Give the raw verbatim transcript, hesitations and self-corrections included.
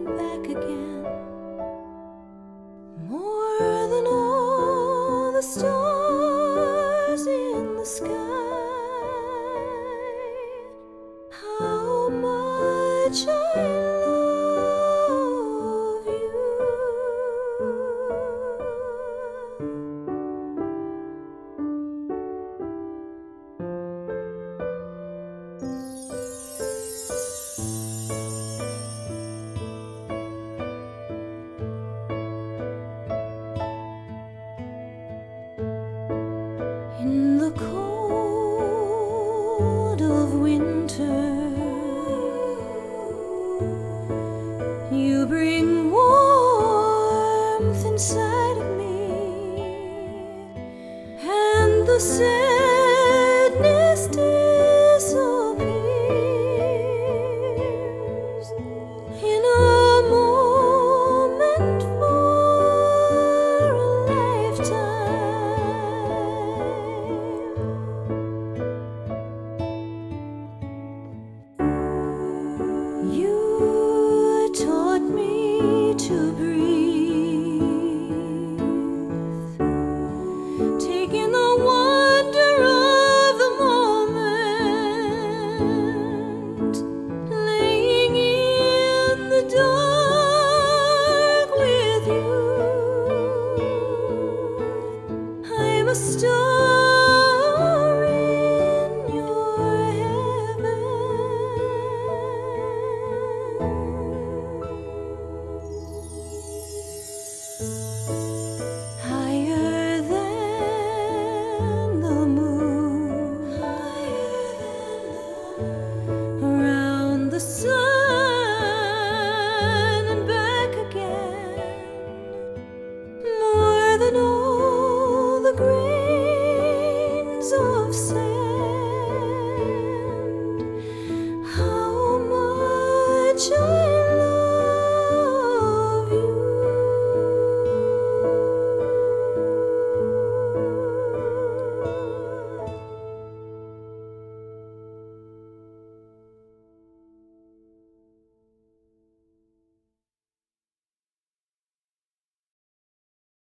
back again. More than all the stars in the sky, how much I love you. In the cold of winter, you bring warmth inside of me, and the sadness disappears in a moment for a lifetime. You taught me to breathe.